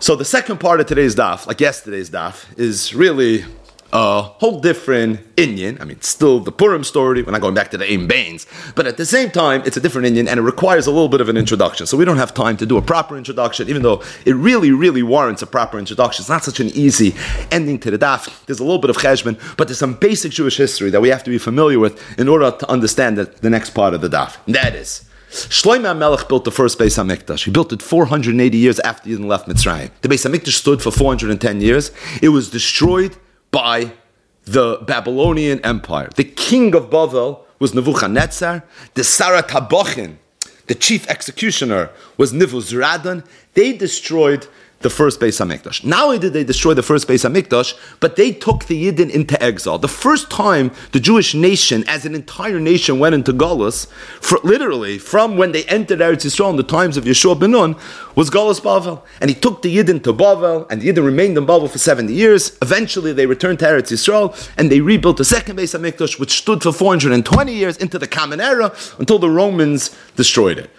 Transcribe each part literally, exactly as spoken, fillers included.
So the second part of today's daf, like yesterday's daf, is really a whole different Inyan. I mean, still the Purim story. We're not going back to the Aim Bains. But at the same time, it's a different Inyan, and it requires a little bit of an introduction. So we don't have time to do a proper introduction, even though it really, really warrants a proper introduction. It's not such an easy ending to the daf. There's a little bit of cheshbon, but there's some basic Jewish history that we have to be familiar with in order to understand the, the next part of the daf. And that is, Shlomo HaMelech built the first Beis HaMikdash. He built it four hundred eighty years after Yidden left Mitzrayim. The Beis HaMikdash stood for four hundred ten years. It was destroyed by the Babylonian Empire. The king of Bavel was Nebuchadnezzar. The Sarat HaBochin, the chief executioner, was Nebuzaradan. They destroyed the first Beis HaMikdash. Not only did they destroy the first Beis HaMikdash, but they took the Yidden into exile. The first time the Jewish nation, as an entire nation, went into Galus, for, literally from when they entered Eretz Yisrael in the times of Yeshua ben Nun, was Galus Bavel. And he took the Yidden to Bavel, and the Yidden remained in Bavel for seventy years. Eventually they returned to Eretz Yisrael, and they rebuilt the second Beis HaMikdash, which stood for four hundred twenty years into the Common Era, until the Romans destroyed it.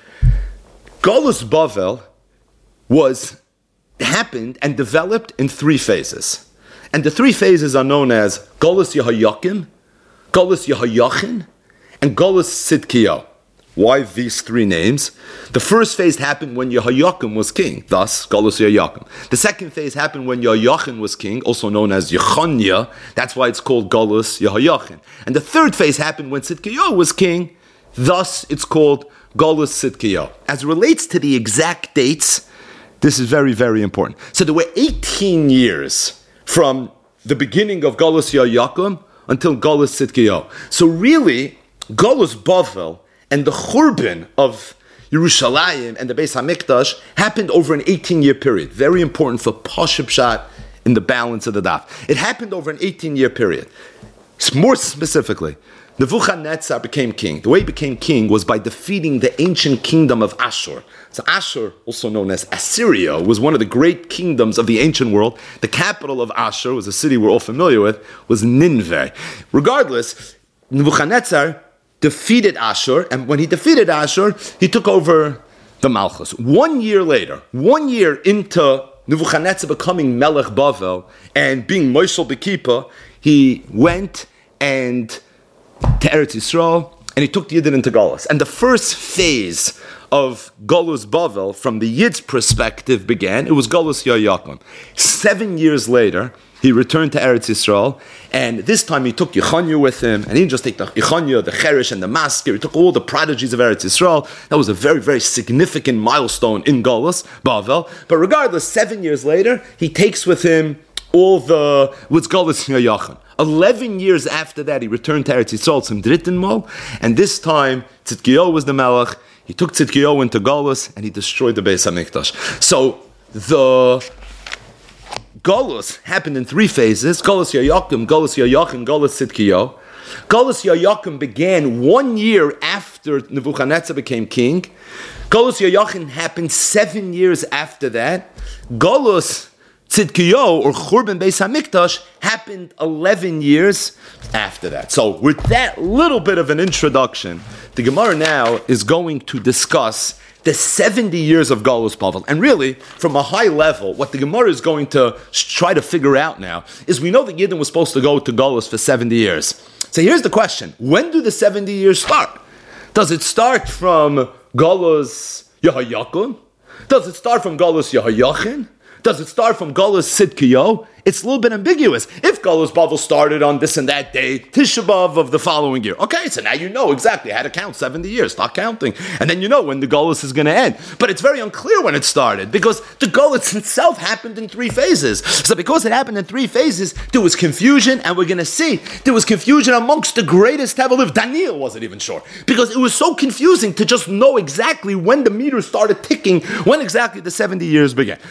Galus Bavel was happened and developed in three phases. And the three phases are known as Galus Yehoyakim, Galus Yehoyachin, and Galus Sidkiyahu. Why these three names? The first phase happened when Yehoyakim was king, thus Galus Yehoyakim. The second phase happened when Yehoyachin was king, also known as Yechoniah. That's why it's called Galus Yehoyachin. And the third phase happened when Sidkiyahu was king, thus it's called Galus Sidkiyahu. As it relates to the exact dates, this is very, very important. So there were eighteen years from the beginning of Galus Yehoyakim until Galus Sidkiyahu. So really, Galus Bavel and the Churban of Yerushalayim and the Beis HaMikdash happened over an eighteen-year period. Very important for Pashut Pshat in the balance of the daf. It happened over an eighteen-year period. More specifically, Nebuchadnezzar became king. The way he became king was by defeating the ancient kingdom of Ashur. So Ashur, also known as Assyria, was one of the great kingdoms of the ancient world. The capital of Ashur was a city we're all familiar with, was Nineveh. Regardless, Nebuchadnezzar defeated Ashur, and when he defeated Ashur, he took over the Malchus. One year later, one year into Nebuchadnezzar becoming Melech Bavel and being Moshel Bekipa, he went and to Eretz Yisrael, and he took the Yidden into Galus. And the first phase of Galus Bavel, from the Yid's perspective, began. It was Galus Yehoyakim. Seven years later, he returned to Eretz Yisrael, and this time he took Yechoniah with him, and he didn't just take the Yechoniah, the Cheresh, and the Masker. He took all the prodigies of Eretz Yisrael. That was a very, very significant milestone in Galus Bavel. But regardless, seven years later, he takes with him all the, what's Galus Yehoyachin. Eleven years after that, he returned to Eretz Yisrael, some Drittenmal, and this time, Tzidkiyahu was the Melech. He took Tzidkiyahu into Galus, and he destroyed the Beis HaMikdash. So, the Galus happened in three phases: Galus Yehoyakim, Galus Yehoyachin, Galus Tzidkiyahu. Galus Yehoyakim began one year after Nebuchadnezzar became king. Galus Yehoyachin happened seven years after that. Galus Tzidkiyahu, or Churban Beis HaMikdash, happened eleven years after that. So with that little bit of an introduction, the Gemara now is going to discuss the seventy years of Galus Bavel. And really, from a high level, what the Gemara is going to try to figure out now is, we know that Yidden was supposed to go to Galus for seventy years. So here's the question: when do the seventy years start? Does it start from Galus Yehoyakim? Does it start from Galus Yehoyachin? Does it start from Galus Sidkiyahu? It's a little bit ambiguous. If Galus Bavel started on this and that day, Tisha B'Av of the following year. Okay, so now you know exactly how to count seventy years. Start counting. And then you know when the Galus is going to end. But it's very unclear when it started, because the Galus itself happened in three phases. So because it happened in three phases, there was confusion, and we're going to see there was confusion amongst the greatest to ever live. Daniel wasn't even sure, because it was so confusing to just know exactly when the meter started ticking, when exactly the seventy years began.